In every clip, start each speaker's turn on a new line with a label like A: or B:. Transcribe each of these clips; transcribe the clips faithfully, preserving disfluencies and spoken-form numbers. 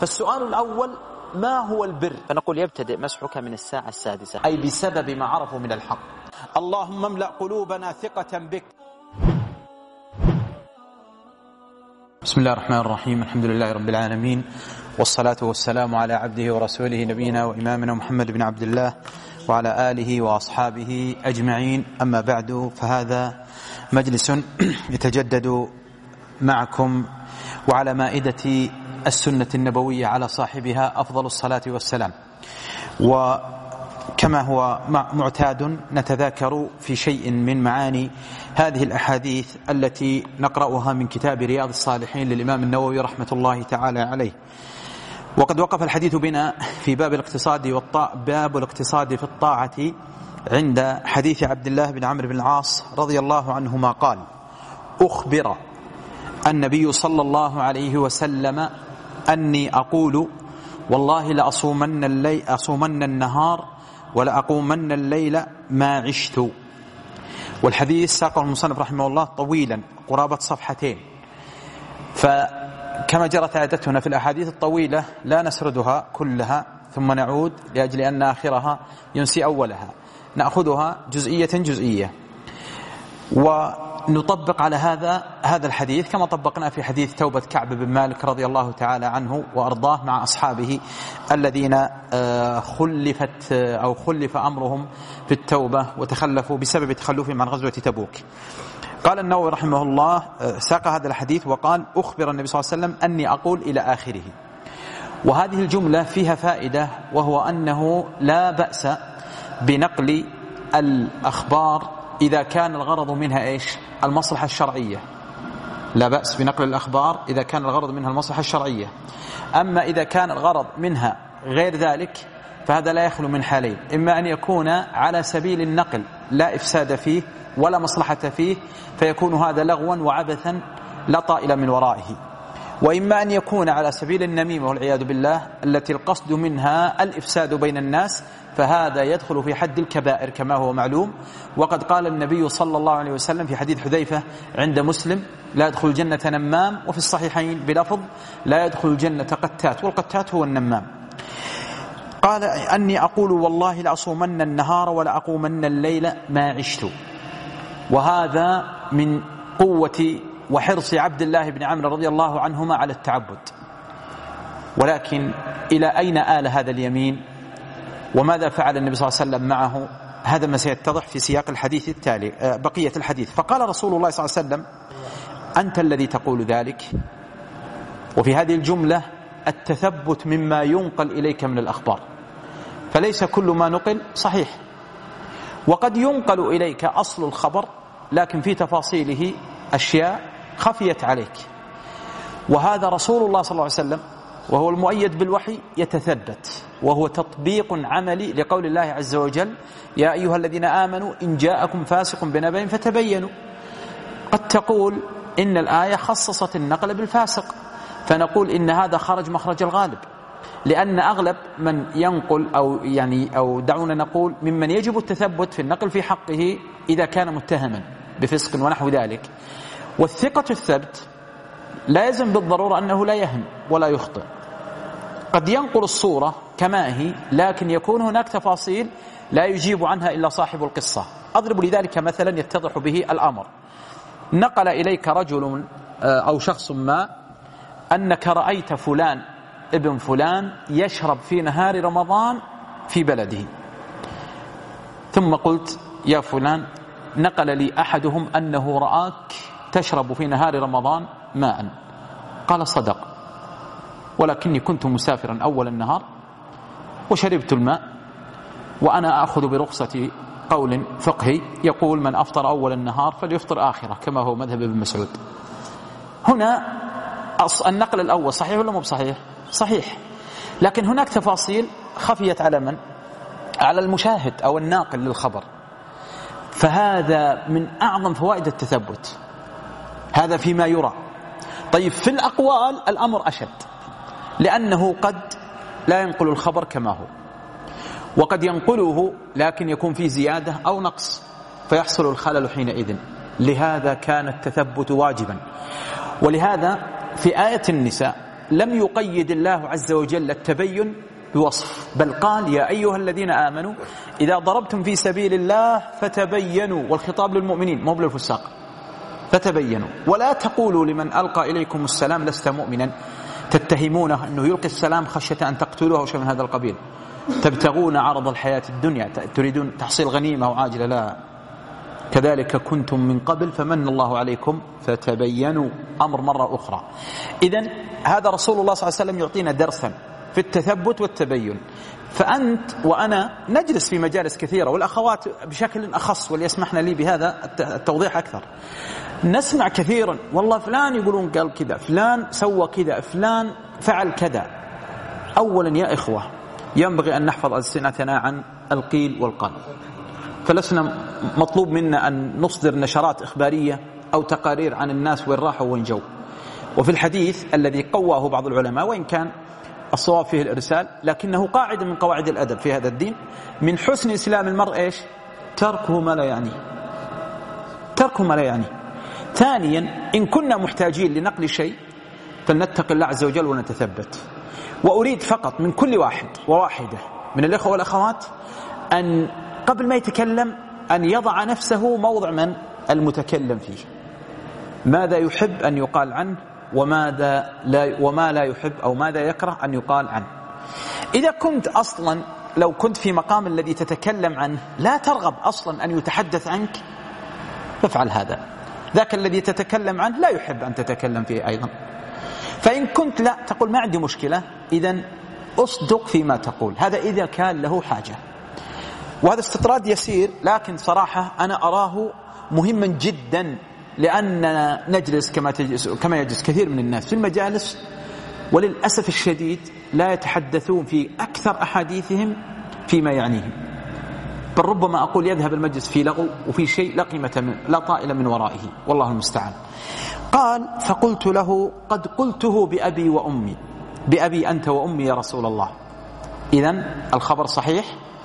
A: فالسؤال الأول: ما هو البر؟
B: فنقول يبتدئ مسحك من الساعة السادسة،
A: أي بسبب ما عرفوا من الحق. اللهم املأ قلوبنا ثقة بك. بسم الله الرحمن الرحيم، الحمد لله رب العالمين، والصلاة والسلام على عبده ورسوله نبينا وإمامنا محمد بن عبد الله وعلى آله وأصحابه أجمعين. أما بعد، فهذا مجلس يتجدد معكم وعلى مائدة السنة النبوية على صاحبها أفضل الصلاة والسلام. وكما هو معتاد نتذاكر في شيء من معاني هذه الأحاديث التي نقرأها من كتاب رياض الصالحين للإمام النووي رحمة الله تعالى عليه. وقد وقف الحديث بنا في باب الاقتصاد والطاعة باب الاقتصاد في الطاعة عند حديث عبد الله بن عمرو بن العاص رضي الله عنهما قال: أخبر النبي صلى الله عليه وسلم أني أقول والله لأصومن الليل أصومن النهار ولأقومن الليل ما عشت. والحديث ساقه المصنف رحمه الله طويلا قرابة صفحتين، فكما جرت عادتنا في الأحاديث الطويلة لا نسردها كلها ثم نعود لأجل أن آخرها ينسي أولها، نأخذها جزئية جزئية ونطبق على هذا هذا الحديث كما طبقنا في حديث توبة كعب بن مالك رضي الله تعالى عنه وأرضاه مع أصحابه الذين خلفت أو خلف أمرهم في التوبة وتخلفوا بسبب تخلفهم عن غزوة تبوك. قال النووي رحمه الله ساق هذا الحديث وقال: أخبر النبي صلى الله عليه وسلم أني أقول إلى آخره. وهذه الجملة فيها فائدة، وهو أنه لا بأس بنقل الأخبار إذا كان الغرض منها إيش؟ المصلحة الشرعية. لا بأس بنقل الأخبار إذا كان الغرض منها المصلحة الشرعية. أما إذا كان الغرض منها غير ذلك فهذا لا يخلو من حالين: إما أن يكون على سبيل النقل لا إفساد فيه ولا مصلحة فيه فيكون هذا لغوا وعبثا لا طائل من ورائه، وإما أن يكون على سبيل النميمة والعياذ بالله التي القصد منها الإفساد بين الناس، فهذا يدخل في حد الكبائر كما هو معلوم. وقد قال النبي صلى الله عليه وسلم في حديث حذيفة عند مسلم: لا يدخل الجنة نمام، وفي الصحيحين بلفظ: لا يدخل الجنة قتات، والقتات هو النمام. قال: أني أقول والله لأصومن النهار ولأقومن الليل ما عشت. وهذا من قوة وحرص عبد الله بن عمرو رضي الله عنهما على التعبد. ولكن إلى أين آل هذا اليمين؟ وماذا فعل النبي صلى الله عليه وسلم معه؟ هذا ما سيتضح في سياق الحديث التالي، بقية الحديث. فقال رسول الله صلى الله عليه وسلم: أنت الذي تقول ذلك. وفي هذه الجملة التثبت مما ينقل إليك من الأخبار، فليس كل ما نقل صحيح، وقد ينقل إليك أصل الخبر لكن في تفاصيله أشياء خفيت عليك. وهذا رسول الله صلى الله عليه وسلم وهو المؤيد بالوحي يتثبت، وهو تطبيق عملي لقول الله عز وجل: يا أيها الذين آمنوا إن جاءكم فاسق بنبأ فتبينوا. قد تقول إن الآية خصصت النقل بالفاسق، فنقول إن هذا خرج مخرج الغالب، لأن أغلب من ينقل أو يعني أو دعونا نقول ممن يجب التثبت في النقل في حقه إذا كان متهما بفسق ونحو ذلك. والثقة الثبت لا يلزم بالضرورة أنه لا يهم ولا يخطئ، قد ينقل الصورة كما هي لكن يكون هناك تفاصيل لا يجيب عنها إلا صاحب القصة. أضرب لذلك مثلا يتضح به الأمر: نقل إليك رجل أو شخص ما أنك رأيت فلان ابن فلان يشرب في نهار رمضان في بلده، ثم قلت: يا فلان، نقل لي أحدهم أنه رآك تشرب في نهار رمضان ماء. قال: صدق، ولكني كنت مسافرا أول النهار وشربت الماء، وأنا أخذ برخصة قول فقهي يقول: من أفطر أول النهار فليفطر آخره، كما هو مذهب ابن مسعود. هنا النقل الأول صحيح ولا مو صحيح؟ صحيح، لكن هناك تفاصيل خفيت على من؟ على المشاهد أو الناقل للخبر، فهذا من أعظم فوائد التثبت. هذا فيما يرى. طيب، في الأقوال الأمر أشد، لأنه قد لا ينقل الخبر كما هو، وقد ينقله لكن يكون فيه زيادة أو نقص فيحصل الخلل حينئذ. لهذا كان التثبت واجبا. ولهذا في آية النساء لم يقيد الله عز وجل التبين بوصف، بل قال يا أيها الذين آمنوا إذا ضربتم في سبيل الله فتبينوا، والخطاب للمؤمنين مو للفساق، فتبينوا ولا تقولوا لمن ألقى إليكم السلام لست مؤمنا، تتهمونه أنه يلقي السلام خشية أن تقتلوه أو شيء من هذا القبيل، تبتغون عرض الحياة الدنيا، تريدون تحصيل غنيمة أو عاجلة، لا، كذلك كنتم من قبل فمن الله عليكم فتبينوا، أمر مرة أخرى. إذن هذا رسول الله صلى الله عليه وسلم يعطينا درسا في التثبت والتبين. فأنت وأنا نجلس في مجالس كثيرة، والأخوات بشكل أخص وليسمحنا لي بهذا التوضيح أكثر، نسمع كثيرا والله فلان يقولون قال كذا، فلان سوى كذا، فلان فعل كذا. أولا يا إخوة ينبغي أن نحفظ ألسنتنا عن القيل والقال، فلسنا مطلوب منا أن نصدر نشرات إخبارية أو تقارير عن الناس وين راحوا وين جو. وفي الحديث الذي قواه بعض العلماء وإن كان الصواب فيه الإرسال، لكنه قاعدة من قواعد الأدب في هذا الدين، من حسن إسلام المرء إيش؟ تركه ما لا يعنيه، تركه ما لا يعنيه. ثانيا إن كنا محتاجين لنقل شيء فلنتق الله عز وجل ونتثبت. وأريد فقط من كل واحد وواحدة من الإخوة والأخوات أن قبل ما يتكلم أن يضع نفسه موضع من المتكلم فيه، ماذا يحب أن يقال عنه وماذا لا وما لا يحب أو ماذا يكره أن يقال عنه. إذا كنت أصلا لو كنت في مقام الذي تتكلم عنه لا ترغب أصلا أن يتحدث عنك فافعل هذا، ذاك الذي تتكلم عنه لا يحب أن تتكلم فيه أيضا. فإن كنت لا تقول ما عندي مشكلة، إذن أصدق فيما تقول، هذا إذا كان له حاجة. وهذا استطراد يسير لكن صراحة أنا أراه مهما جدا، لأننا نجلس كما تجلس كما يجلس كثير من الناس في المجالس، وللأسف الشديد لا يتحدثون في أكثر أحاديثهم فيما يعنيهم، بل ربما أقول يذهب المجلس في لغو وفي شيء لا قيمة من لا طائل من ورائه، والله المستعان. قال فقلت له قد قلته بأبي وأمي، بأبي أنت وأمي يا رسول الله. إذن الخبر صحيح،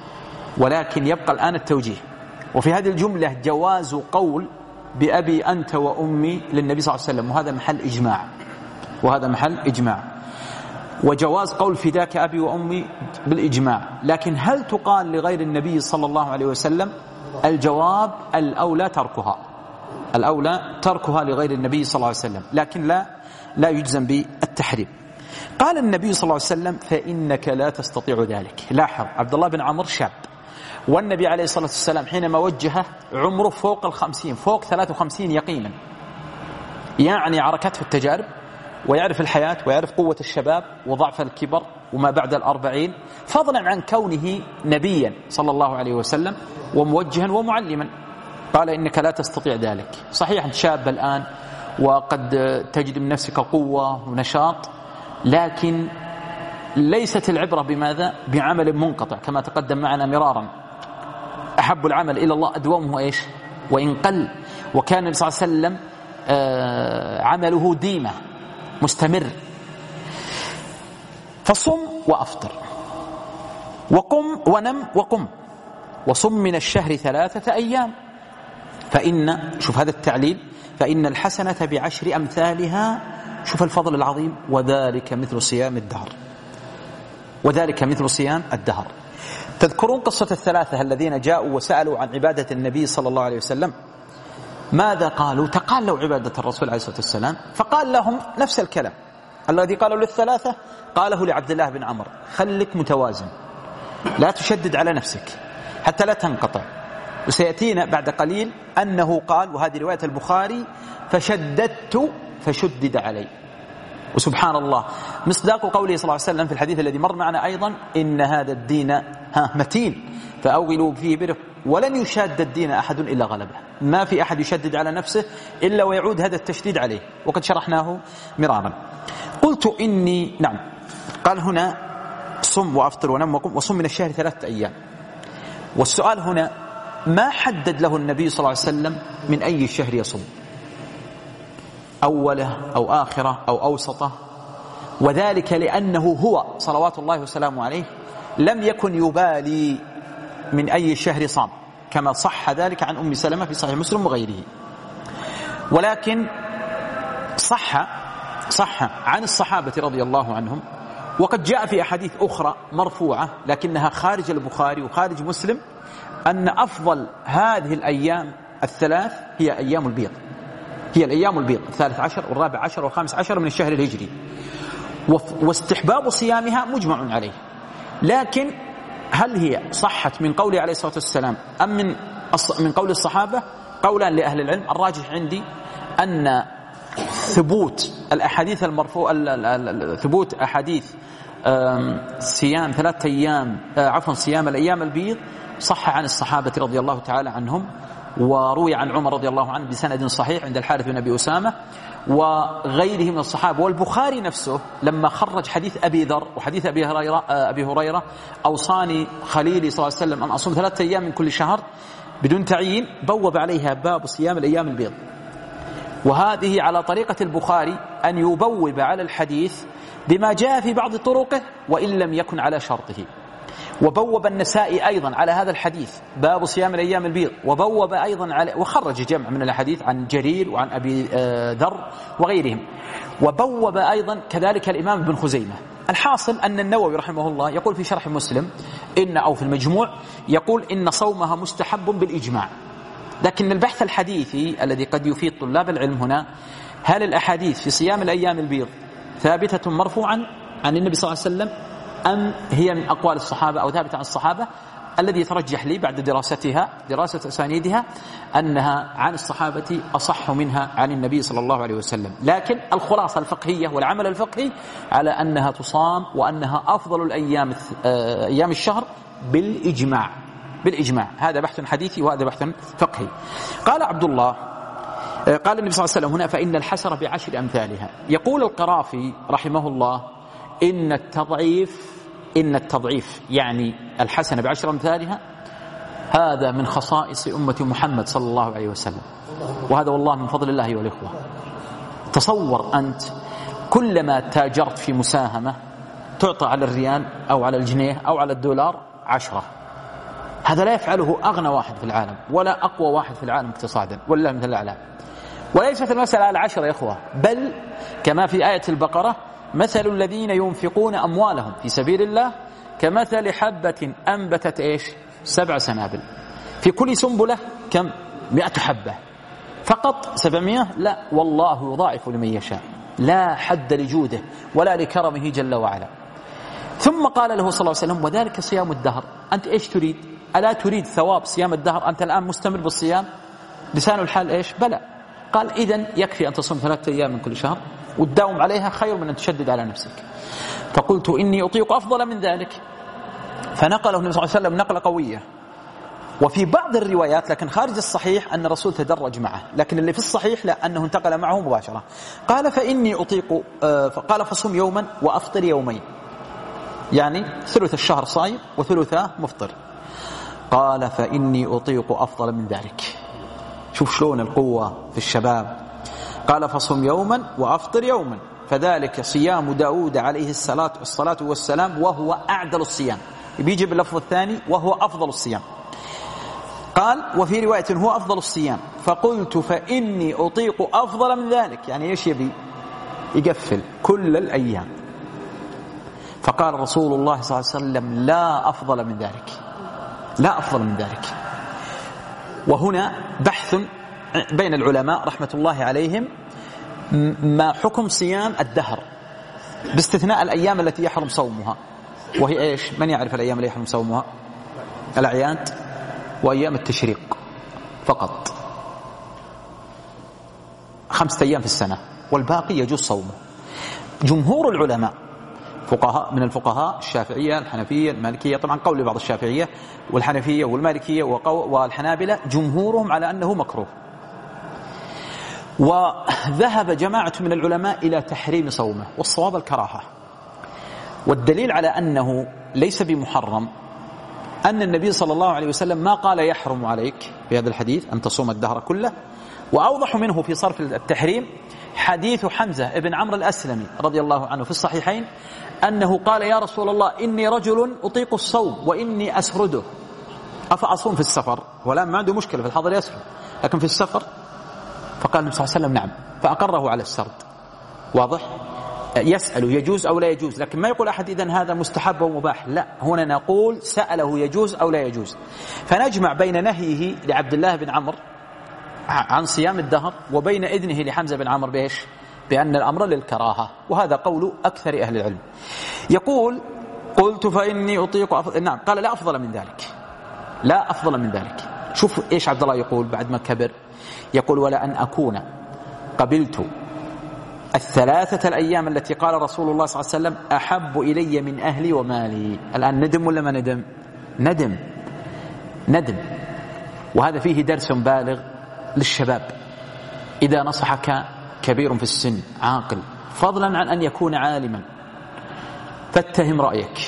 A: ولكن يبقى الآن التوجيه. وفي هذه الجملة جواز قول بأبي أنت وأمي للنبي صلى الله عليه وسلم، وهذا محل إجماع، وهذا محل إجماع. وجواز قول فداك أبي وأمي بالإجماع، لكن هل تقال لغير النبي صلى الله عليه وسلم؟ الجواب الأولى تركها، الأولى تركها لغير النبي صلى الله عليه وسلم، لكن لا لا يجزم بالتحريم. قال النبي صلى الله عليه وسلم فإنك لا تستطيع ذلك. لاحظ عبد الله بن عمرو شاب، والنبي عليه الصلاة والسلام حينما وجهه عمره فوق الخمسين، فوق ثلاث وخمسين يقينا، يعني عركته التجارب ويعرف الحياة ويعرف قوة الشباب وضعف الكبر وما بعد الأربعين، فضلا عن كونه نبيا صلى الله عليه وسلم وموجها ومعلما. قال إنك لا تستطيع ذلك. صحيح أنت شاب الآن وقد تجد من نفسك قوة ونشاط، لكن ليست العبرة بماذا؟ بعمل منقطع كما تقدم معنا مرارا. أحب العمل إلى الله أدومه إيش؟ وإن قل. وكان النبي صلى الله عليه وسلم عمله ديمة مستمر. فصم وأفطر وقم ونم وقم وصم من الشهر ثلاثة أيام، فإن شوف هذا التعليل، فإن الحسنة بعشر أمثالها، شوف الفضل العظيم، وذلك مثل صيام الدهر، وذلك مثل صيام الدهر. تذكرون قصة الثلاثة الذين جاءوا وسألوا عن عبادة النبي صلى الله عليه وسلم؟ ماذا قالوا؟ تقالوا عبادة الرسول عليه الصلاة والسلام، فقال لهم نفس الكلام الذي قالوا للثلاثة قاله لعبد الله بن عمرو: خلك متوازن، لا تشدد على نفسك حتى لا تنقطع. وسيأتينا بعد قليل أنه قال، وهذه رواية البخاري: فشددت فشدد علي. وسبحان الله مصداق قوله صلى الله عليه وسلم في الحديث الذي مر معنا أيضا: إن هذا الدين ها متين فأوغلوا فيه برفق ولن يشاد الدين أحد إلا غلبه. ما في أحد يشدد على نفسه إلا ويعود هذا التشديد عليه، وقد شرحناه مرارا. قلت إني نعم. قال هنا: صم وأفطر ونم وقم وصم من الشهر ثلاثة أيام. والسؤال هنا: ما حدد له النبي صلى الله عليه وسلم من أي الشهر يصوم، أوله أو آخره أو أوسطه؟ وذلك لأنه هو صلوات الله وسلامه عليه لم يكن يبالي من أي شهر صام، كما صح ذلك عن أم سلمة في صحيح مسلم وغيره. ولكن صح صح عن الصحابة رضي الله عنهم، وقد جاء في أحاديث أخرى مرفوعة لكنها خارج البخاري وخارج مسلم، أن أفضل هذه الأيام الثلاث هي أيام البيض، هي الأيام البيض الثالث عشر والرابع عشر والخامس عشر من الشهر الهجري، واستحباب صيامها مجمع عليه. لكن هل هي صحت من قوله عليه الصلاة والسلام أم من من قول الصحابة؟ قولا لأهل العلم. الراجح عندي أن ثبوت الأحاديث المرفوعة، ثبوت أحاديث صيام ثلاثة أيام عفوا صيام الأيام البيض صح عن الصحابة رضي الله تعالى عنهم، وروي عن عمر رضي الله عنه بسند صحيح عند الحارث بن أبي أسامة وغيره من الصحابة. والبخاري نفسه لما خرج حديث أبي ذر وحديث أبي هريرة, أبي هريرة أوصاني خليلي صلى الله عليه وسلم أن أصوم ثلاثة أيام من كل شهر بدون تعيين، بوب عليها باب صيام الأيام البيض. وهذه على طريقة البخاري أن يبوب على الحديث بما جاء في بعض طرقه وإن لم يكن على شرطه. وبوب النسائي أيضا على هذا الحديث باب صيام الأيام البيض، وبوب أيضا على وخرج جمع من الحديث عن جرير وعن أبي ذر وغيرهم، وبوب أيضا كذلك الإمام ابن خزيمة. الحاصل أن النووي رحمه الله يقول في شرح مسلم إن أو في المجموع يقول إن صومها مستحب بالإجماع. لكن البحث الحديثي الذي قد يفيد طلاب العلم هنا، هل الأحاديث في صيام الأيام البيض ثابتة مرفوعا عن النبي صلى الله عليه وسلم أم هي من أقوال الصحابة أو ثابتة عن الصحابة؟ الذي يترجح لي بعد دراستها دراسة أسانيدها أنها عن الصحابة أصح منها عن النبي صلى الله عليه وسلم. لكن الخلاصة الفقهية والعمل الفقهي على أنها تصام وأنها أفضل الأيام أيام الشهر بالإجماع بالإجماع. هذا بحث حديثي وهذا بحث فقهي. قال عبد الله قال النبي صلى الله عليه وسلم هنا فإن الحسنة بعشر أمثالها. يقول القرافي رحمه الله إن التضعيف إن التضعيف يعني الحسنة بعشر أمثالها هذا من خصائص أمة محمد صلى الله عليه وسلم، وهذا والله من فضل الله والإخوة. تصور أنت كلما تاجرت في مساهمة تعطى على الريال أو على الجنيه أو على الدولار عشرة. هذا لا يفعله أغنى واحد في العالم ولا أقوى واحد في العالم اقتصادا ولا مثل الأعلام. وليست المسألة على عشرة يا إخوة، بل كما في آية البقرة مثل الذين ينفقون أموالهم في سبيل الله كمثل حبة أنبتت إيش سبع سنابل في كل سنبلة كم مئة حبة. فقط سبعمائة؟ لا، والله يضاعف لمن يشاء، لا حد لجوده ولا لكرمه جل وعلا. ثم قال له صلى الله عليه وسلم وذلك صيام الدهر. أنت إيش تريد؟ ألا تريد ثواب صيام الدهر؟ أنت الآن مستمر بالصيام لسان الحال إيش بلى. قال إذن يكفي أن تصوم ثلاثة أيام من كل شهر وتداوم عليها خير من أن تشدد على نفسك. فقلت إني أطيق أفضل من ذلك. فنقله النبي صلى الله عليه وسلم نقلة قوية. وفي بعض الروايات لكن خارج الصحيح أن الرسول تدرج معه، لكن اللي في الصحيح لا، أنه انتقل معه مباشرة. قال فإني أطيق قال فصم يوما وأفطر يومين، يعني ثلث الشهر صايم وثلثاه مفطر. قال فإني أطيق أفضل من ذلك. شوف شلون القوة في الشباب. قال فصم يوما وأفطر يوما فذلك صيام داود عليه الصلاة الصلاة والسلام وهو أعدل الصيام. بيجي باللفظ الثاني وهو أفضل الصيام. قال وفي رواية هو أفضل الصيام. فقلت فإني أطيق أفضل من ذلك، يعني إيش يبي؟ يقفل كل الأيام. فقال رسول الله صلى الله عليه وسلم لا أفضل من ذلك، لا أفضل من ذلك. وهنا بحث بين العلماء رحمة الله عليهم ما حكم صيام الدهر باستثناء الأيام التي يحرم صومها، وهي إيش؟ من يعرف الأيام التي يحرم صومها؟ الأعياد وأيام التشريق فقط، خمسة أيام في السنة والباقي يجوز صومه. جمهور العلماء فقهاء من الفقهاء الشافعية الحنفية المالكية، طبعا قول بعض الشافعية والحنفية والمالكية والحنابلة جمهورهم على أنه مكروه. وذهب جماعة من العلماء إلى تحريم صومه، والصواب الكراهة. والدليل على أنه ليس بمحرم أن النبي صلى الله عليه وسلم ما قال يحرم عليك في هذا الحديث أن تصوم الدهر كله. وأوضح منه في صرف التحريم حديث حمزة ابن عمرو الأسلمي رضي الله عنه في الصحيحين أنه قال يا رسول الله إني رجل أطيق الصوم وإني أسرده أفأصوم في السفر؟ ولا ما عنده مشكلة في الحضر يسرد، لكن في السفر. فقال النبي صلى الله عليه وسلم نعم، فأقره على السرد واضح؟ يسأل يجوز أو لا يجوز، لكن ما يقول أحد إذن هذا مستحب أو مباح، لا، هنا نقول سأله يجوز أو لا يجوز. فنجمع بين نهيه لعبد الله بن عمرو عن صيام الدهر وبين إذنه لحمزة بن عمرو بإيش؟ بأن الأمر للكراهة، وهذا قول أكثر أهل العلم. يقول قلت فإني أطيق أفضل... نعم، قال لا أفضل من ذلك، لا أفضل من ذلك. شوف إيش عبد الله يقول بعد ما كبر، يقول ولا أن أكون قبلت الثلاثة الأيام التي قال رسول الله صلى الله عليه وسلم أحب إلي من أهلي ومالي. الآن ندم ولا ما ندم؟ ندم ندم. وهذا فيه درس بالغ للشباب إذا نصحك كبير في السن عاقل، فضلا عن أن يكون عالما، فاتهم رأيك،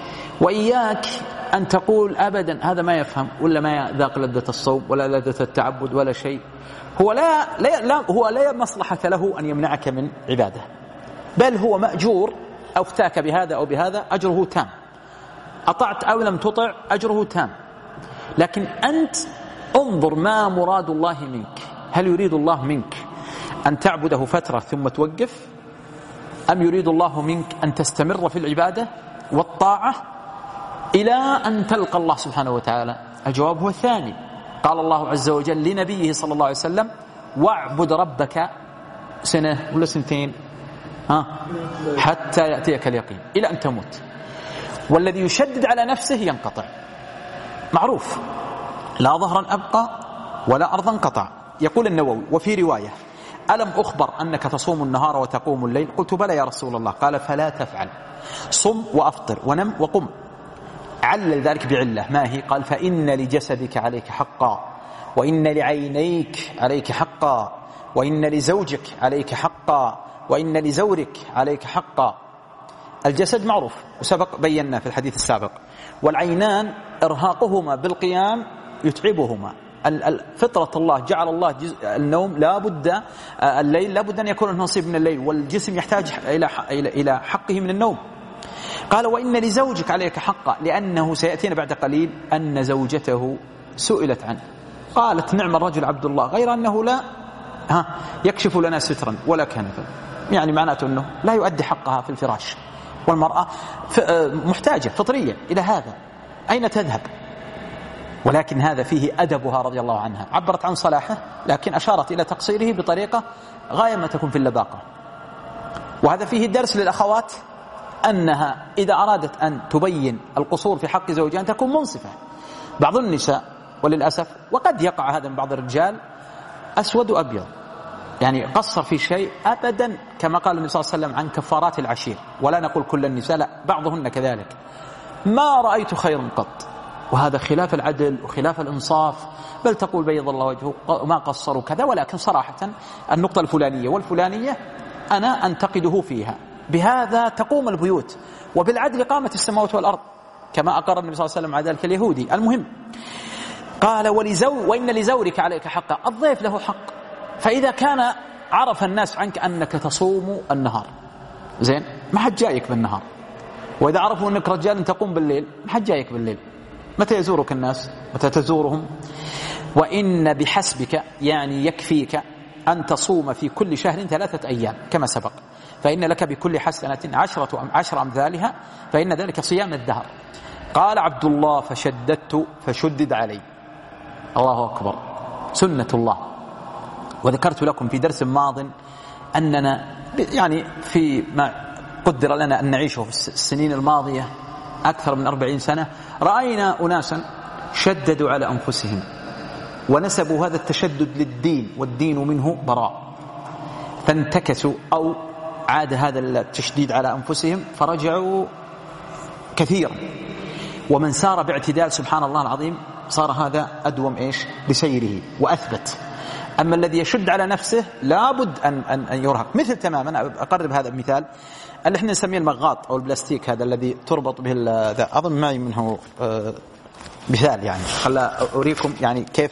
A: وإياك أن تقول أبدا هذا ما يفهم ولا ما ذاق لذة الصوم ولا لذة التعبد ولا شيء. هو لا, لا, لا هو لا مصلحة له أن يمنعك من عبادة، بل هو مأجور، أفتاك بهذا أو بهذا أجره تام، أطعت أو لم تطع أجره تام. لكن أنت انظر ما مراد الله منك، هل يريد الله منك أن تعبده فترة ثم توقف، أم يريد الله منك أن تستمر في العبادة والطاعة إلى أن تلقى الله سبحانه وتعالى؟ الجواب هو الثاني. قال الله عز وجل لنبيه صلى الله عليه وسلم واعبد ربك سنة ولا سنتين ها حتى يأتيك اليقين، إلى أن تموت. والذي يشدد على نفسه ينقطع، معروف، لا ظهرا أبقى ولا أرضا قطع. يقول النووي وفي رواية ألم أخبر أنك تصوم النهار وتقوم الليل؟ قلت بلى يا رسول الله. قال فلا تفعل، صم وأفطر ونم وقم. علل ذلك بعلة، ما هي؟ قال فإن لجسدك عليك حقا، وإن لعينيك عليك حقا، وإن لزوجك عليك حقا، وإن لزورك عليك حقا. الجسد معروف وسبق بينا في الحديث السابق، والعينان إرهاقهما بالقيام يتعبهما. فطرة الله جعل الله النوم لا بد، الليل لا بد أن يكون له نصيب من الليل، والجسم يحتاج إلى إلى حقه من النوم. قال وإن لزوجك عليك حقا، لأنه سيأتينا بعد قليل أن زوجته سئلت عنه قالت نعم الرجل عبد الله، غير أنه لا ها يكشف لنا سترا ولا كنفا، يعني معناته أنه لا يؤدي حقها في الفراش، والمرأة محتاجة فطرية إلى هذا، أين تذهب؟ ولكن هذا فيه أدبها رضي الله عنها، عبرت عن صلاحه لكن أشارت إلى تقصيره بطريقة غاية ما تكون في اللباقة. وهذا فيه درس للأخوات أنها إذا أرادت أن تبين القصور في حق زوجها أن تكون منصفة. بعض النساء وللأسف، وقد يقع هذا من بعض الرجال، أسود وأبيض، يعني قصر في شيء أبدا، كما قال النبي صلى الله عليه وسلم عن كفارات العشير، ولا نقول كل النساء، لا، بعضهن كذلك. ما رأيت خيرا قط، وهذا خلاف العدل وخلاف الإنصاف، بل تقول بيض الله وجهه ما قصروا كذا، ولكن صراحة النقطة الفلانية والفلانية أنا أنتقده فيها. بهذا تقوم البيوت، وبالعدل قامت السماوات والأرض، كما أقر النبي صلى الله عليه وسلم على ذلك اليهودي. المهم قال ولزو وإن لزورك عليك حقا، الضيف له حق. فإذا كان عرف الناس عنك أنك تصوم النهار، زين، ما حد جايك بالنهار، وإذا عرفوا أنك رجال تقوم بالليل، ما حد جايك بالليل. متى يزورك الناس؟ متى تزورهم؟ وإن بحسبك، يعني يكفيك أن تصوم في كل شهر ثلاثة أيام كما سبق، فإن لك بكل حسنة عشرة أم عشر أمثالها، فإن ذلك صيام الدهر. قال عبد الله فشددت فشدد علي. الله أكبر، سنة الله. وذكرت لكم في درس ماض أننا يعني في ما قدر لنا أن نعيشه في السنين الماضية أكثر من أربعين سنة، رأينا أناسا شددوا على أنفسهم ونسبوا هذا التشدد للدين، والدين منه براء، فانتكسوا أو عاد هذا التشديد على أنفسهم فرجعوا كثيرا. ومن سار باعتدال سبحان الله العظيم صار هذا أدوم إيش بسيره وأثبت. أما الذي يشد على نفسه لابد أن, أن, أن يرهق. مثل تماما أقرب هذا المثال اللي احنا نسميه المغاط أو البلاستيك، هذا الذي تربط به ذا، أظن معي منه آه مثال، يعني خلا أريكم يعني كيف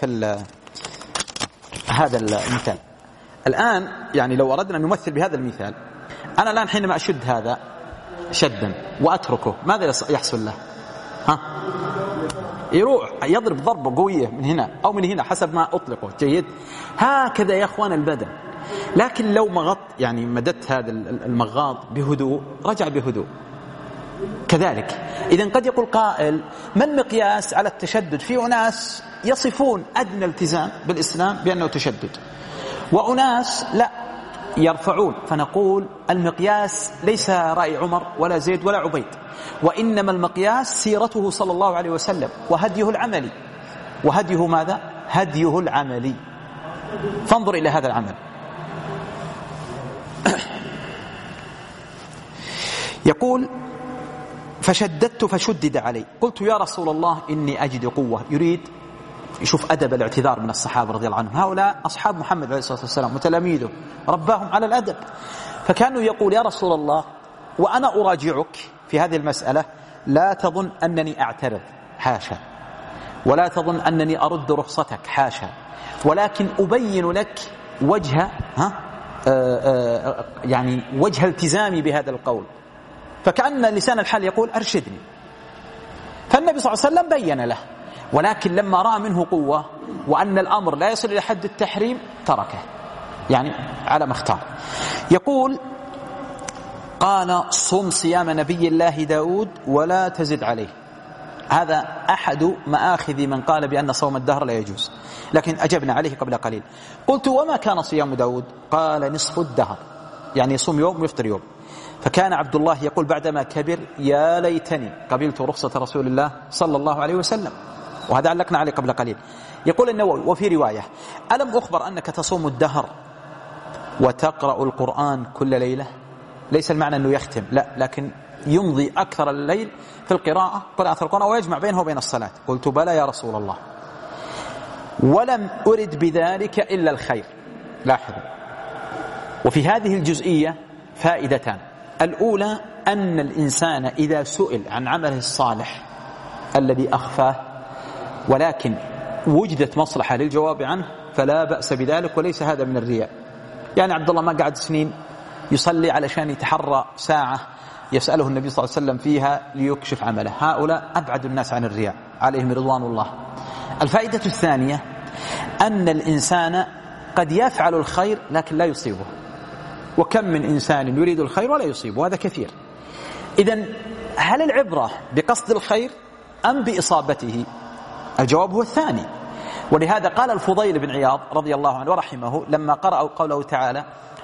A: هذا المثال. الآن يعني لو أردنا أن نمثل بهذا المثال، أنا الآن حينما أشد هذا شدا وأتركه، ماذا يحصل له؟ ها؟ يروح يضرب ضربة قوية من هنا أو من هنا حسب ما أطلقه. جيد. هكذا يا أخوان البدن. لكن لو مغط يعني مددت هذا المغاط بهدوء رجع بهدوء كذلك. إذن قد يقول قائل ما المقياس على التشدد؟ في أناس يصفون أدنى التزام بالإسلام بأنه تشدد، وأناس لا يرفعون. فنقول المقياس ليس رأي عمر ولا زيد ولا عبيد، وإنما المقياس سيرته صلى الله عليه وسلم وهديه العملي. وهديه ماذا؟ هديه العملي. فانظر إلى هذا العمل. يقول فشددت فشدد علي، قلت يا رسول الله إني أجد قوة. يريد يشوف أدب الاعتذار من الصحابة رضي الله عنهم. هؤلاء أصحاب محمد عليه الصلاة والسلام وتلاميذه، رباهم على الأدب. فكانوا يقول يا رسول الله وأنا أراجعك في هذه المسألة لا تظن أنني أعترض، حاشا، ولا تظن أنني أرد رخصتك، حاشا، ولكن أبين لك وجه ها آآ آآ يعني وجه التزامي بهذا القول. فكأن لسان الحال يقول أرشدني. فالنبي صلى الله عليه وسلم بين له، ولكن لما رأى منه قوة وأن الأمر لا يصل إلى حد التحريم تركه، يعني على ما اختار. يقول قال صم صيام نبي الله داود ولا تزد عليه. هذا أحد مآخذ من قال بأن صوم الدهر لا يجوز، لكن أجبنا عليه قبل قليل. قلت وما كان صيام داود؟ قال نصف الدهر، يعني يصوم يوم ويفطر يوم. فكان عبد الله يقول بعدما كبر يا ليتني قبلت رخصة رسول الله صلى الله عليه وسلم، وهذا علقنا عليه قبل قليل. يقول النووي وفي رواية ألم أخبر أنك تصوم الدهر وتقرأ القرآن كل ليلة؟ ليس المعنى أنه يختم، لا، لكن يمضي أكثر الليل في القراءة قراءة القرآن ويجمع بينه وبين الصلاة. قلت بلى يا رسول الله، ولم أرد بذلك إلا الخير. لاحظوا، وفي هذه الجزئية فائدتان. الأولى أن الإنسان إذا سئل عن عمله الصالح الذي أخفاه ولكن وجدت مصلحة للجواب عنه فلا بأس بذلك، وليس هذا من الرياء. يعني عبد الله ما قعد سنين يصلي علشان يتحرى ساعة يسأله النبي صلى الله عليه وسلم فيها ليكشف عمله. هؤلاء أبعد الناس عن الرياء عليهم رضوان الله. الفائدة الثانية أن الإنسان قد يفعل الخير لكن لا يصيبه، وكم من إنسان يريد الخير ولا يصيبه، وهذا كثير. إذن هل العبرة بقصد الخير أم بإصابته؟ الجواب هو الثاني. ولهذا قال الفضيل بن عياض رضي الله عنه ورحمه لما قرأوا قوله تعالى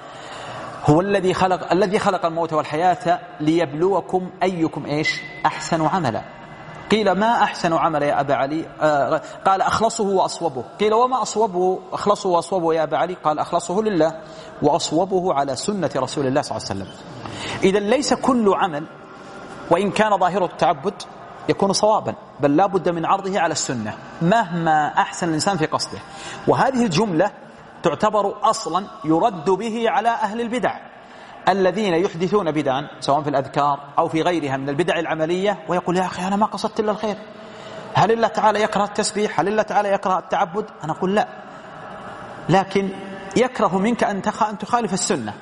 A: هو الذي خلق الذي خلق الموت والحياة ليبلوكم أيكم إيش أحسن عملا. قيل ما أحسن عمل يا أبا علي؟ آه قال أخلصه وأصوبه. قيل وما أصوبه أخلصه وأصوبه يا أبا علي؟ قال أخلصه لله وأصوبه على سنة رسول الله صلى الله عليه وسلم. إذن ليس كل عمل وإن كان ظاهره التعبد يكون صوابا، بل لا بد من عرضه على السنة مهما أحسن الإنسان في قصده. وهذه الجملة تعتبر أصلا يرد به على أهل البدع الذين يحدثون بدعا سواء في الأذكار أو في غيرها من البدع العملية، ويقول يا أخي أنا ما قصدت إلا الخير، هل الله تعالى يكره التسبيح؟ هل الله تعالى يكره التعبد؟ أنا أقول لا، لكن يكره منك أن تخالف السنة.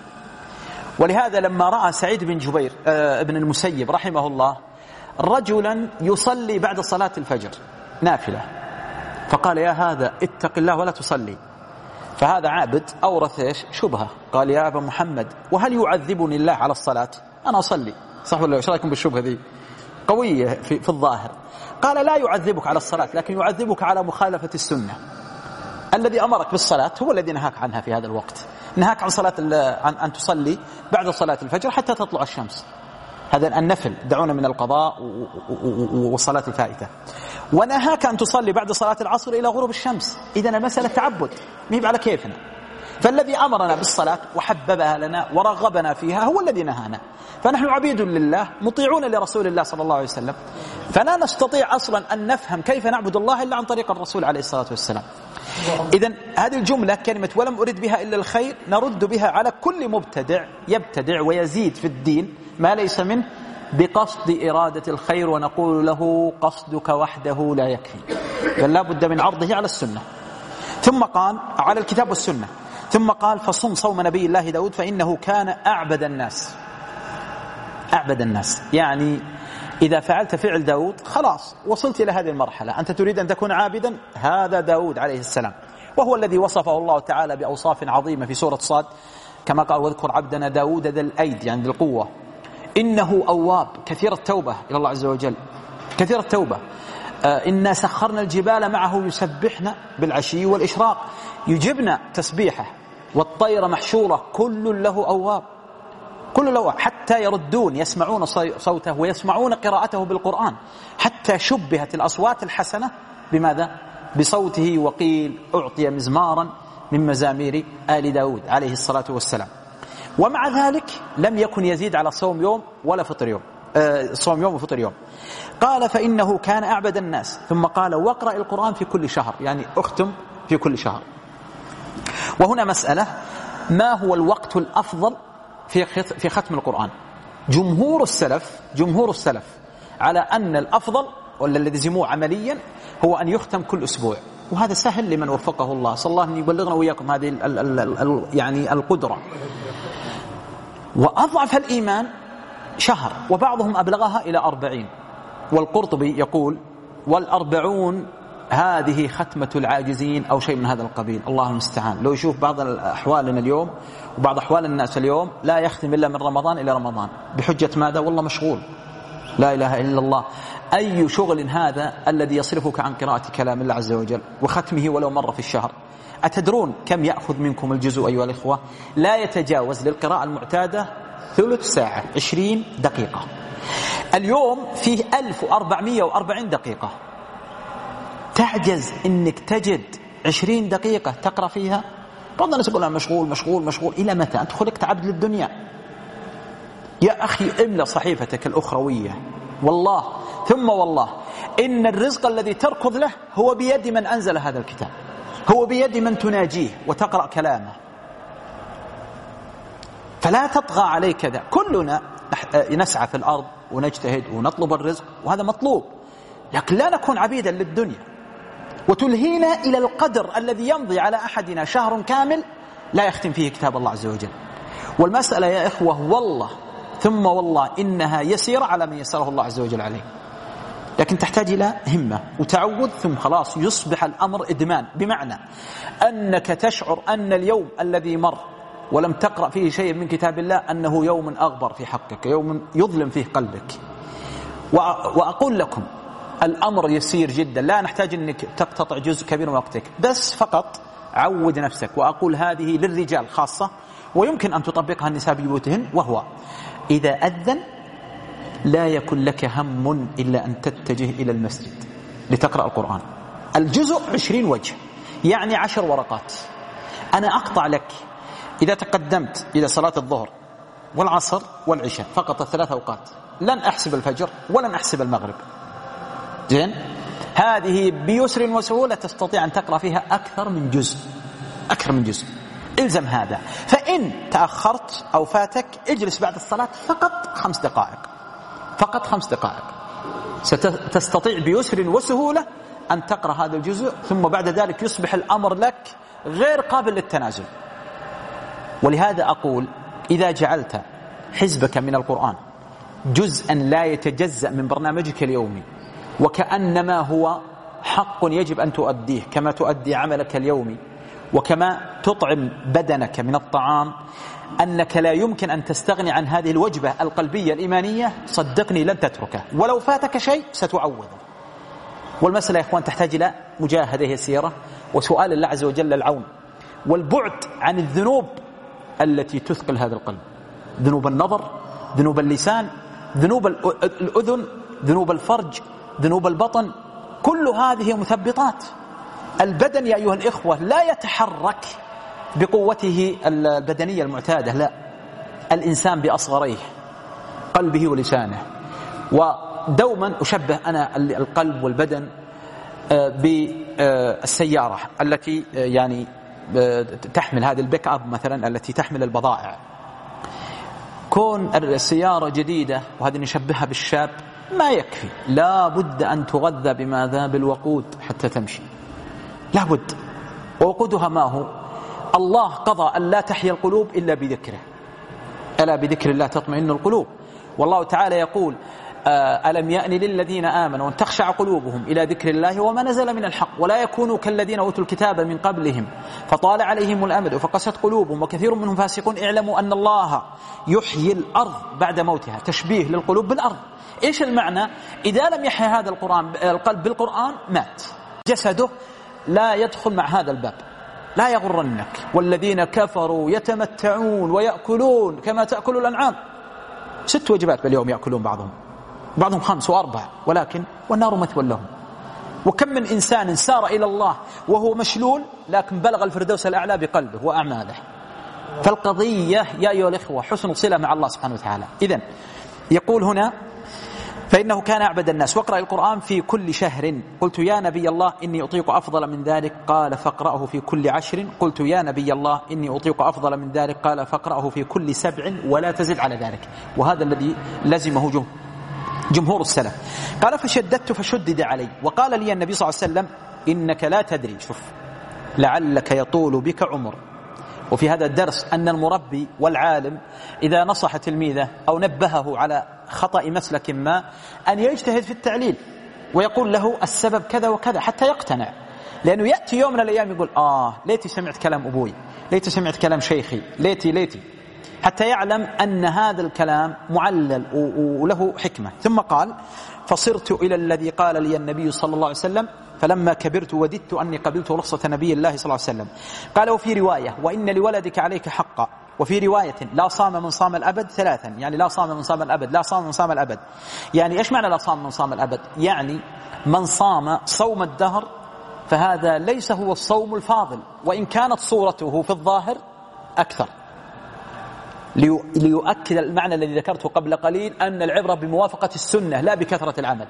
A: ولهذا لما رأى سعيد بن جبير آه ابن المسيب رحمه الله رجلا يصلي بعد صلاة الفجر نافلة، فقال يا هذا اتق الله ولا تصلي. فهذا عابد أورث إيش شبهة، قال يا أبا محمد وهل يعذبني الله على الصلاة؟ أنا أصلي، صح ولا؟ إيش رأيكم بالشبهة ذي؟ قوية في, في الظاهر. قال لا يعذبك على الصلاة، لكن يعذبك على مخالفة السنة. الذي أمرك بالصلاة هو الذي نهاك عنها في هذا الوقت، نهاك عن صلاة عن أن تصلي بعد صلاة الفجر حتى تطلع الشمس، هذا النفل، دعونا من القضاء والصلاة الفائتة. ونهاك أن تصلي بعد صلاة العصر إلى غروب الشمس. إذن المسألة تعبد ميب على كيفنا. فالذي أمرنا بالصلاة وحببها لنا ورغبنا فيها هو الذي نهانا. فنحن عبيد لله مطيعون لرسول الله صلى الله عليه وسلم، فلا نستطيع أصلا أن نفهم كيف نعبد الله إلا عن طريق الرسول عليه الصلاة والسلام. إذن هذه الجملة كلمة ولم أرد بها إلا الخير نرد بها على كل مبتدع يبتدع ويزيد في الدين ما ليس منه بقصد إرادة الخير، ونقول له قصدك وحده لا يكفي، بل لا بد من عرضه على السنة. ثم قال على الكتاب والسنة، ثم قال فصم صوم نبي الله داود فإنه كان أعبد الناس. أعبد الناس يعني إذا فعلت فعل داود خلاص وصلت إلى هذه المرحلة. أنت تريد أن تكون عابدا، هذا داود عليه السلام، وهو الذي وصفه الله تعالى بأوصاف عظيمة في سورة صاد كما قال: واذكر عبدنا داود ذا الأيد، يعني ذي القوة، إنه أواب كثير التوبة إلى الله عز وجل، كثير التوبة. آه إنا سخرنا الجبال معه يسبحنا بالعشي والإشراق، يجبنا تسبيحه، والطير محشورة كل له أواب، كل له، حتى يردون يسمعون صوته ويسمعون قراءته بالقرآن، حتى شبهت الأصوات الحسنة بماذا؟ بصوته، وقيل أعطي مزمارا من مزامير آل داود عليه الصلاة والسلام. ومع ذلك لم يكن يزيد على صوم يوم ولا فطر يوم، آه صوم يوم وفطر يوم. قال: فإنه كان أعبد الناس. ثم قال: واقرأ القرآن في كل شهر، يعني اختم في كل شهر. وهنا مسألة: ما هو الوقت الأفضل في في ختم القرآن؟ جمهور السلف جمهور السلف على أن الأفضل ولا الذي زموه عمليا هو أن يختم كل أسبوع، وهذا سهل لمن وفقه الله، صلى الله أن يبلغنا وإياكم هذه ال ال ال ال يعني القدرة. وأضعف الإيمان شهر، وبعضهم أبلغها إلى أربعين، والقرطبي يقول: والأربعون هذه ختمة العاجزين أو شيء من هذا القبيل. الله المستعان. لو يشوف بعض أحوالنا اليوم وبعض أحوال الناس اليوم لا يختم إلا من رمضان إلى رمضان، بحجة ماذا؟ والله مشغول، لا إله إلا الله. أي شغل هذا الذي يصرفك عن قراءة كلام الله عز وجل وختمه ولو مرة في الشهر؟ أتدرون كم يأخذ منكم الجزء أيها الإخوة؟ لا يتجاوز للقراءة المعتادة ثلث ساعة، عشرين دقيقة. اليوم فيه ألف وأربعمائة وأربعين دقيقة، تعجز إنك تجد عشرين دقيقة تقرأ فيها؟ بعض الناس يقول: مشغول مشغول مشغول. إلى متى؟ أنت خلقت عبد للدنيا يا أخي. املأ صحيفتك الأخروية، والله ثم والله إن الرزق الذي تركض له هو بيد من أنزل هذا الكتاب، هو بيد من تناجيه وتقرأ كلامه. فلا تطغى عليك كذا. كلنا نسعى في الأرض ونجتهد ونطلب الرزق، وهذا مطلوب، لكن لا نكون عبيدا للدنيا وتلهينا إلى القدر الذي يمضي على أحدنا شهر كامل لا يختم فيه كتاب الله عز وجل. والمسألة يا إخوة والله ثم والله إنها يسيرة على من يسره الله عز وجل عليه، لكن تحتاج إلى همة وتعود، ثم خلاص يصبح الأمر إدمان، بمعنى أنك تشعر أن اليوم الذي مر ولم تقرأ فيه شيء من كتاب الله أنه يوم أغبر في حقك، يوم يظلم فيه قلبك. وأقول لكم الأمر يسير جدا، لا نحتاج أنك تقتطع جزء كبير من وقتك، بس فقط عود نفسك. وأقول هذه للرجال خاصة، ويمكن أن تطبقها النساء ببيوتهن، وهو إذا أذن لا يكن لك هم إلا أن تتجه إلى المسجد لتقرأ القرآن. الجزء عشرين وجه، يعني عشر ورقات. أنا أقطع لك إذا تقدمت إلى صلاة الظهر والعصر والعشاء فقط الثلاث أوقات، لن أحسب الفجر ولن أحسب المغرب، زين؟ هذه بيسر وسهولة تستطيع أن تقرأ فيها أكثر من جزء، أكثر من جزء. إلزم هذا. فإن تأخرت أو فاتك اجلس بعد الصلاة فقط خمس دقائق، فقط خمس دقائق ستستطيع بيسر وسهولة أن تقرأ هذا الجزء، ثم بعد ذلك يصبح الأمر لك غير قابل للتنازل. ولهذا أقول إذا جعلت حزبك من القرآن جزءا لا يتجزأ من برنامجك اليومي، وكأنما هو حق يجب أن تؤديه كما تؤدي عملك اليومي، وكما تطعم بدنك من الطعام، أنك لا يمكن أن تستغني عن هذه الوجبة القلبية الإيمانية، صدقني لن تتركه، ولو فاتك شيء ستعوضه. والمسألة يا إخوان تحتاج إلى مجاهدة يسيرة، وسؤال الله عز وجل العون، والبعد عن الذنوب التي تثقل هذا القلب، ذنوب النظر، ذنوب اللسان، ذنوب الأذن، ذنوب الفرج، ذنوب البطن، كل هذه مثبطات. البدن يا أيها الإخوة لا يتحرك بقوته البدنية المعتادة، لا، الإنسان بأصغريه، قلبه ولسانه. ودوما أشبه أنا القلب والبدن بالسيارة التي يعني تحمل هذه البيك أب مثلا، التي تحمل البضائع. كون السيارة جديدة، وهذه نشبهها بالشاب، ما يكفي، لا بد أن تغذى بماذا؟ بالوقود حتى تمشي، لا بد. ووقودها ما هو؟ الله قضى أن لا تحيا القلوب إلا بذكره، ألا بذكر الله تطمئن القلوب. والله تعالى يقول ألم يأن للذين آمنوا أن تخشع قلوبهم إلى ذكر الله وما نزل من الحق ولا يكونوا كالذين أوتوا الكتاب من قبلهم فطال عليهم الأمد فقست قلوبهم وكثير منهم فاسقون اعلموا أن الله يحيي الأرض بعد موتها، تشبيه للقلوب بالأرض. إيش المعنى؟ إذا لم يحيي هذا القرآن القلب بالقرآن مات جسده، لا يدخل مع هذا الباب. لا يغرنك والذين كفروا يتمتعون ويأكلون كما تأكل الأنعام. ست وجبات باليوم يأكلون بعضهم بعضهم خمس وأربع، ولكن والنار مثوى لهم. وكم من إنسان سار إلى الله وهو مشلول لكن بلغ الفردوس الأعلى بقلبه وأعماله. فالقضية يا أيها الإخوة حسن صلة مع الله سبحانه وتعالى. إذن يقول هنا فإنه كان أعبد الناس واقرأ القرآن في كل شهر. قلت يا نبي الله إني أطيق أفضل من ذلك قال فاقرأه في كل عشر. قلت يا نبي الله إني أطيق أفضل من ذلك قال فاقرأه في كل سبع ولا تزد على ذلك. وهذا الذي لزمه جمهور السلف. قال فشددت فشدد علي وقال لي النبي صلى الله عليه وسلم إنك لا تدري، شوف، لعلك يطول بك عمر. وفي هذا الدرس أن المربي والعالم إذا نصح تلميذه أو نبهه على خطأ مسلك ما أن يجتهد في التعليل ويقول له السبب كذا وكذا حتى يقتنع. لأنه يأتي يوم من الأيام يقول آه ليتي سمعت كلام أبوي، ليتي سمعت كلام شيخي، ليتي ليتي حتى يعلم أن هذا الكلام معلل وله حكمة. ثم قال فصرت إلى الذي قال لي النبي صلى الله عليه وسلم فلما كبرت وددت أني قبلت رخصة نبي الله صلى الله عليه وسلم. قال وفي رواية وإن لولدك عليك حقا. وفي رواية لا صام من صام الأبد ثلاثا، يعني لا صام من صام الأبد، لا صام من صام الأبد. يعني إيش معنى لا صام من صام الأبد؟ يعني من صام صوم الدهر فهذا ليس هو الصوم الفاضل وإن كانت صورته في الظاهر أكثر، ليؤكد المعنى الذي ذكرته قبل قليل أن العبرة بموافقة السنة لا بكثرة العمل.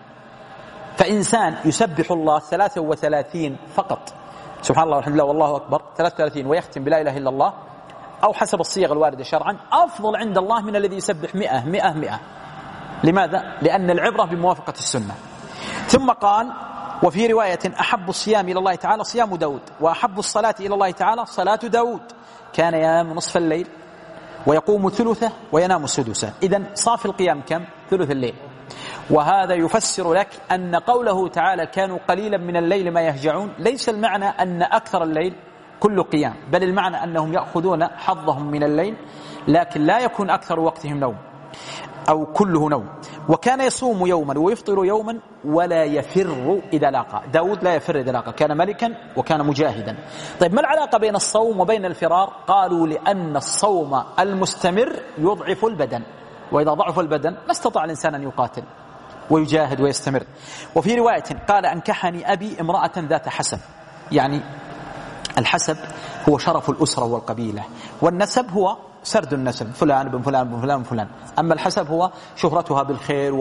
A: فإنسان يسبح الله ثلاثة وثلاثين فقط، سبحان الله والحمد لله والله أكبر ثلاثة وثلاثين، ويختم بلا إله إلا الله أو حسب الصيغ الواردة شرعا، أفضل عند الله من الذي يسبح مئة مئة مئة. لماذا؟ لأن العبرة بموافقة السنة. ثم قال وفي رواية أحب الصيام إلى الله تعالى صيام داود وأحب الصلاة إلى الله تعالى صلاة داود كان ينام نصف الليل ويقوم ثلثه وينام سدسه. إذن صافي القيام كم؟ ثلث الليل. وهذا يفسر لك أن قوله تعالى كانوا قليلا من الليل ما يهجعون ليس المعنى أن أكثر الليل كل قيام، بل المعنى أنهم يأخذون حظهم من الليل لكن لا يكون أكثر وقتهم نوم أو كله نوم. وكان يصوم يوما ويفطر يوما ولا يفر إذا لاقى. داود لا يفر إذا لاقى، كان ملكا وكان مجاهدا. طيب ما العلاقة بين الصوم وبين الفرار؟ قالوا لأن الصوم المستمر يضعف البدن، وإذا ضعف البدن لا استطاع الإنسان أن يقاتل ويجاهد ويستمر. وفي رواية قال أنكحني أبي امرأة ذات حسب، يعني الحسب هو شرف الأسرة والقبيلة، والنسب هو سرد النسب، فلان بن فلان بن فلان بن فلان. أما الحسب هو شهرتها بالخير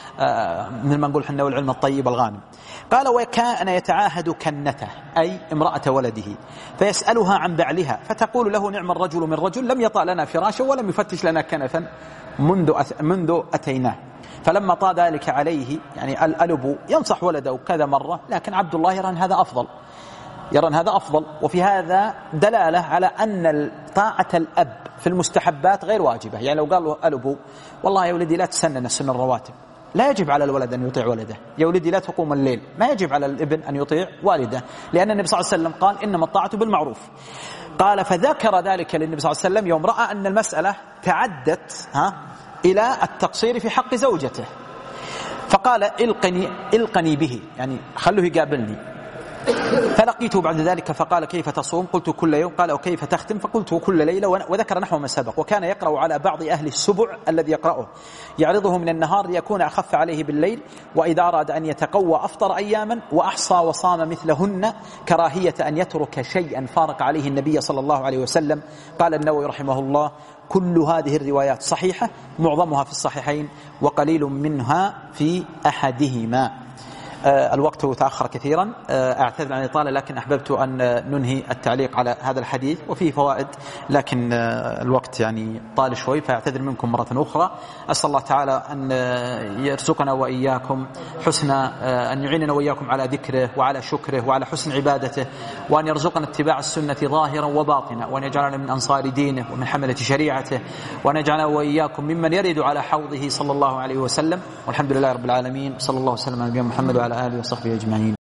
A: ومن ما نقول حنا والعلم الطيب الغانم. قال وكان يتعاهد كنته أي امرأة ولده فيسألها عن بعلها فتقول له نعم الرجل من رجل لم يطع لنا فراشا ولم يفتش لنا كنفا منذ منذ أتيناه. فلما طال ذلك عليه، يعني الألب ينصح ولده كذا مرة، لكن عبد الله يرى أن هذا أفضل، يرى أن هذا أفضل. وفي هذا دلالة على أن طاعة الأب في المستحبات غير واجبة. يعني لو قال له ألبو والله يا ولدي لا تسنن السنن الرواتب، لا يجب على الولد أن يطيع ولده. يا ولدي لا تقوم الليل، ما يجب على الابن أن يطيع والده، لأن النبي صلى الله عليه وسلم قال إنما الطاعة بالمعروف. قال فذكر ذلك للنبي صلى الله عليه وسلم يوم رأى أن المسألة تعدت ها إلى التقصير في حق زوجته، فقال إلقني, إلقني به، يعني خلوه يقابلني. فلقيته بعد ذلك فقال كيف تصوم؟ قلت كل يوم. قال وكيف تختم؟ فقلت كل ليلة، وذكر نحو ما سبق. وكان يقرأ على بعض أهل السبع الذي يقرأه يعرضه من النهار ليكون أخف عليه بالليل، وإذا أراد أن يتقوى أفطر أياما وأحصى وصام مثلهن كراهية أن يترك شيئا فارق عليه النبي صلى الله عليه وسلم. قال النووي رحمه الله كل هذه الروايات صحيحة، معظمها في الصحيحين وقليل منها في أحدهما. الوقت تأخر كثيرا، أعتذر عن الإطالة، لكن أحببت أن ننهي التعليق على هذا الحديث وفيه فوائد، لكن الوقت يعني طال شوي، فأعتذر منكم مرة أخرى. أسأل الله تعالى أن يرزقنا وإياكم حسن، أن يعيننا وإياكم على ذكره وعلى شكره وعلى حسن عبادته، وأن يرزقنا اتباع السنة ظاهرا وباطنا، وأن يجعلنا من أنصار دينه ومن حملة شريعته، وأن يجعلنا وإياكم ممن يرد على حوضه صلى الله عليه وسلم. والحمد لله رب العالمين، صلى الله وسلم على نبينا محمد وعلى آله وصحبه أجمعين.